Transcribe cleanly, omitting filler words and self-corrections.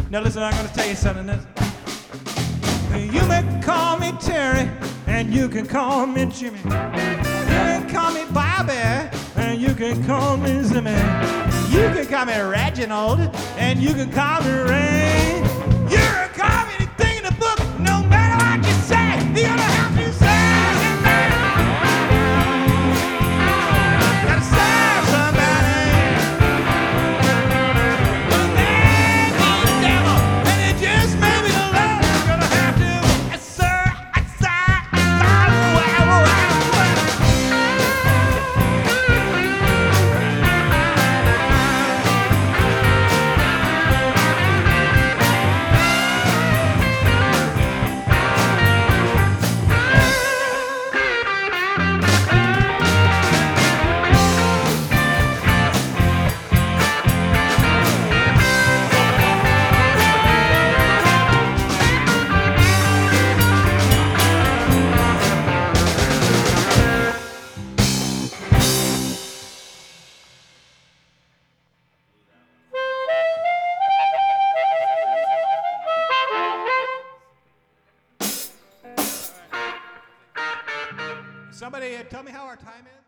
Now listen, I'm gonna tell you something. You may call me Terry, and you can call me Jimmy. You can call me Bobby, and you can call me Zimmy. You can call me Reginald, and you can call me Ray. You can call me anything in the book, no matter what you say. You're gonna have to serve somebody. Gotta serve somebody. The man is the devil, and it just made me love. You're gonna have to serve. Somebody tell me how our time is.